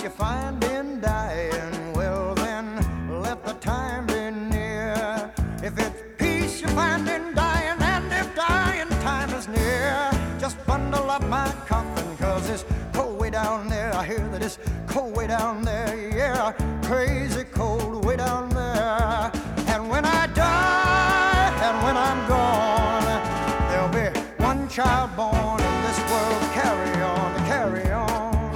you find in dying, well then let the time be near. If it's peace you find in dying, and if dying time is near, just bundle up my coffin, 'cause it's cold way down there. I hear that it's cold way down there, yeah, crazy cold way down there. And when I die, and when I'm gone, there'll be one child born in this world to carry on, to carry on.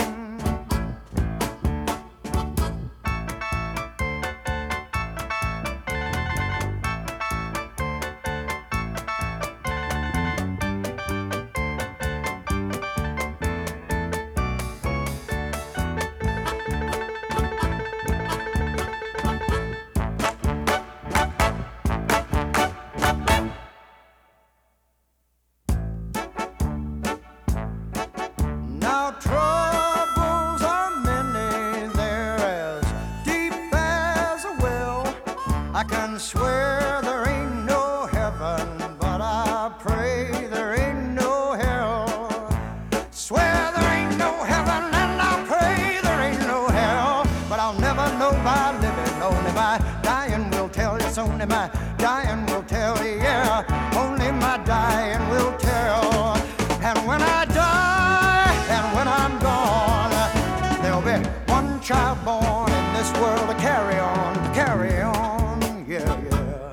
Now troubles are many, they're as deep as a well. I can swear there ain't no heaven, but I pray there ain't no hell. Swear there ain't no heaven, and I pray there ain't no hell. But I'll never know by living, only by dying will tell. It's only my dying will tell, yeah, only my dying will tell. And when I die, and when I'm gone, there'll be one child born in this world to carry on, yeah, yeah.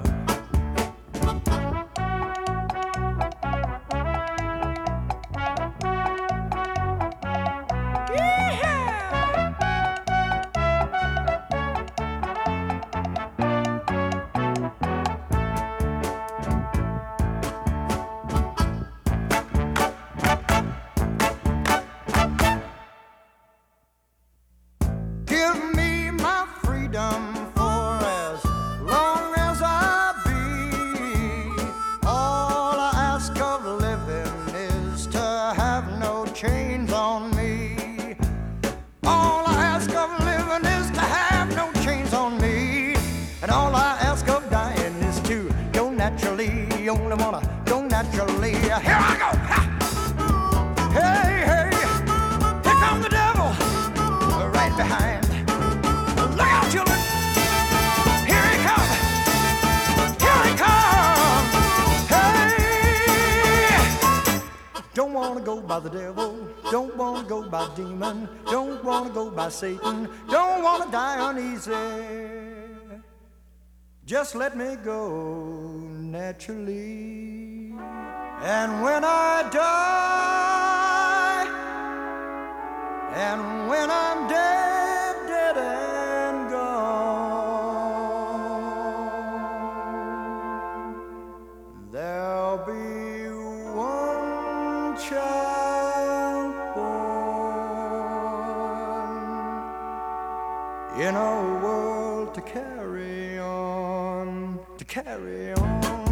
Give me my freedom for as long as I be. All I ask of living is to have no chains on me. All I ask of living is to have no chains on me. And all I ask of dying is to go naturally. You only wanna go naturally. Here I go! Ha! Hey, hey! Here comes the devil! Right behind. Look out, children! Here he comes! Here he comes! Hey! Don't wanna go by the devil. Don't wanna go by demon. Don't wanna go by Satan. Don't wanna die uneasy. Just let me go naturally. And when I die, and when I'm dead, dead and gone, there'll be one child born in a world to carry on, to carry on.